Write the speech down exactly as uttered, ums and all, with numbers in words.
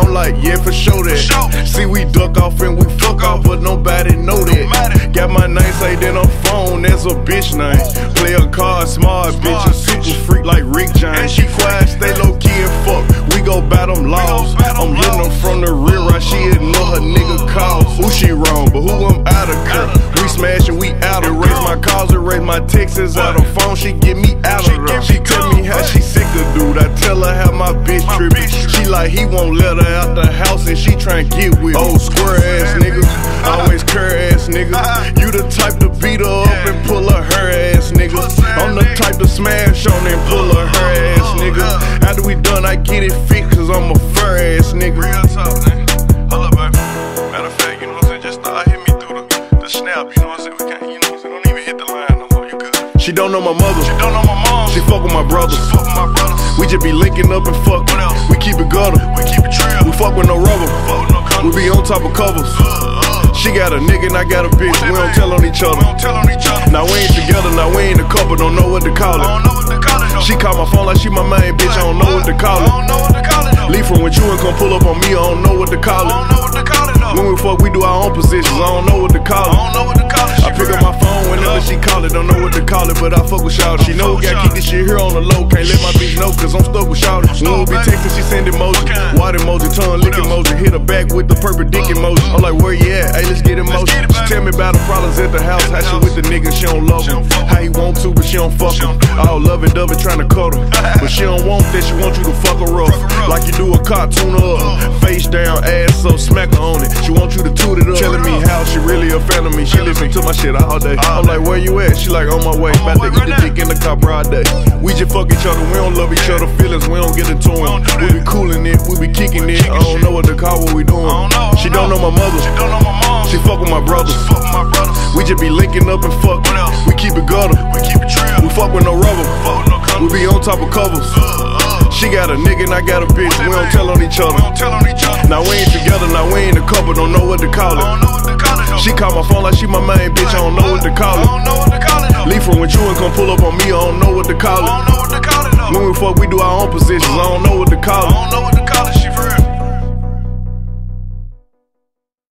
I'm like, yeah, for sure that. See, we duck off and we fuck off, but nobody know that. Got my name saved in a phone, that's a bitch name. Play a card, smart bitch, a super freak like Rick James. She quiet, stay low key and fuck. We go bat them laws. I'm hitting them from the rear, right? She ignore her nigga calls. Who she wrong, but who I'm out of her. We smashing, we out of raise my calls, erase my texts out of phone. She get me out of her. She tell me how she sick of dude. I tell her how my bitch trippin'. She like he won't let her out the house and she tryna get with old square ass nigga, always cur ass nigga. You the type to beat her up and pull her her ass nigga. I'm the type to smash on and pull her her ass nigga. After we done, I get it fixed cause I'm a fur ass nigga. Real talk, man. Hold up, baby. Matter of fact, you know what I'm saying? Just start hitting me through the, the snap, you know what I'm saying? We can't, you know what I'm saying? Don't even hit the line no more, you good. She don't know my mother. She don't know my mom. She fuck with my brothers. She fuck with my brothers. We just be linking up and fuck. What else? We keep it gutter. We keep it real. We fuck with no rubber. Fuck with no We be on top of covers. Uh, uh. She got a nigga and I got a bitch. We don't tell on each other. We don't tell on each other. Now we ain't together. Now we ain't a couple. Don't know what to call it. I don't know what to call it. No. She call my phone like she my main bitch. I don't know what to call it. I don't know what to call it. No. Leave from with you and come pull up on me. I don't know what to call it. I don't know what to call it. No. When we fuck, we do our own positions. I don't know what to call I it. don't know what to call it. I pick up my phone whenever she call it. Don't know what to call it, but I fuck with Shawty. She know we gotta keep this shit here on the low. Can't let my bitch know, cause I'm stuck with Shawty. When we be texting, she send emoji. Water emoji, tongue lick emoji. Hit her back with the purple dick emoji. I'm like, where you at? Hey, let's get emoji. She tell me about the problems at the house. How she with the nigga, she don't love him. How he want to, but she don't fuck him. All love and dove it trying to cut her. But she don't want that, she want you to fuck her up. Like you do a cartoon up. Face down, ass up, smack her on it. She want you to toot it up. Telling me how she really a fan of me. She listen to my shit all day. I'm like, where you at? She like, on my way. About to get the dick in the car broad day. We just fuck each other, we don't love each other. Feelings, we don't get into them. We be cooling it, we be kicking it. I don't know what to call what we doing. She don't know my mother. She don't know my mom. She fuck with my brothers. She fuck with my brothers. We just be linking up and fuck. What else? We keep it gutter. We keep it real. We fuck with no rubber. Fuck with no We be on top of covers. Uh, uh. She got a nigga and I got a bitch. We don't tell on each other. We don't tell on each other. Now we ain't together. Now we ain't a couple. Don't know what to call it. I don't know what to call it. No. She call my phone like she my main bitch. I don't know what to call I it. don't know what to call it. No. Leave from with you and come pull up on me. I don't know what to call I it. don't know what to call it. No. When we fuck, we do our own positions. I don't know what to call I it. don't know what to call it.